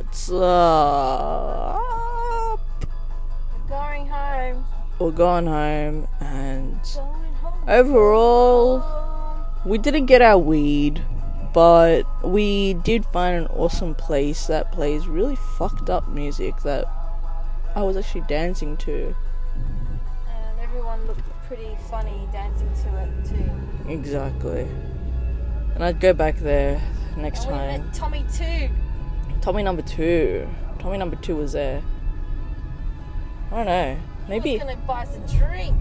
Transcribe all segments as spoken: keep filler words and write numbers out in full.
What's up? We're going home. We're going home, and Going home. overall, Home. we didn't get our weed, but we did find an awesome place that plays really fucked up music that I was actually dancing to. And everyone looked pretty funny dancing to it too. Exactly. And I'd go back there next And we time. met Tommy too. Tommy number two. Tommy number two was there. I don't know. Maybe. He was gonna buy us a drink.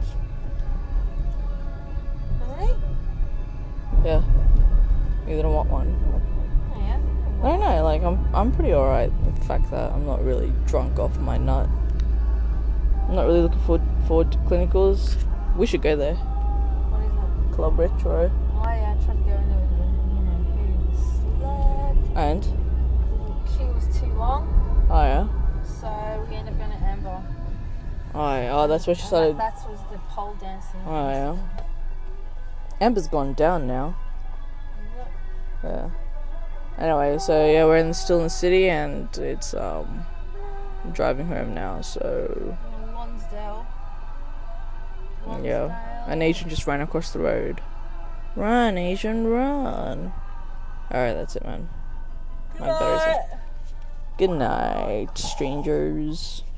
Right? Yeah. You didn't want one. Oh, yeah. I don't know. Like I'm, I'm pretty alright with the fact that I'm not really drunk off my nut. I'm not really looking forward forward to clinicals. We should go there. What is it? Club Retro. Oh yeah, I tried to go in there with the, you know, who slept. And? The queue was too long, Oh yeah. so we ended up going to Amber. Oh yeah. Oh, that's where she And started. That, that was the pole dancing. Oh yeah. Amber's gone down now. Yeah. Anyway, so yeah, we're in still in the city, and it's um I'm driving home now. So In Lonsdale. yeah, Lonsdale. an Asian just ran across the road. Run, Asian, run! All right, that's it, man. My battery's off. Good night, strangers.